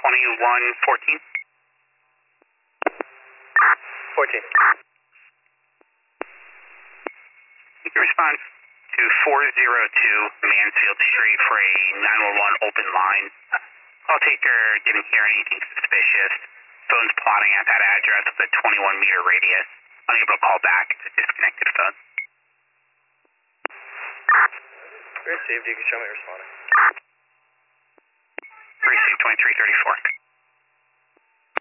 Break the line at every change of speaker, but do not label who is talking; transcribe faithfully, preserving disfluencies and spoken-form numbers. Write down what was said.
twenty-one fourteen.
fourteen.
You can respond to four oh two Mansfield Street for a nine one one open line. Call taker didn't hear anything suspicious. Phone's plotting at that address with a twenty-one meter radius. Unable to call back. It's a disconnected phone.
Received. You can show me responding.
Received twenty-three thirty-four.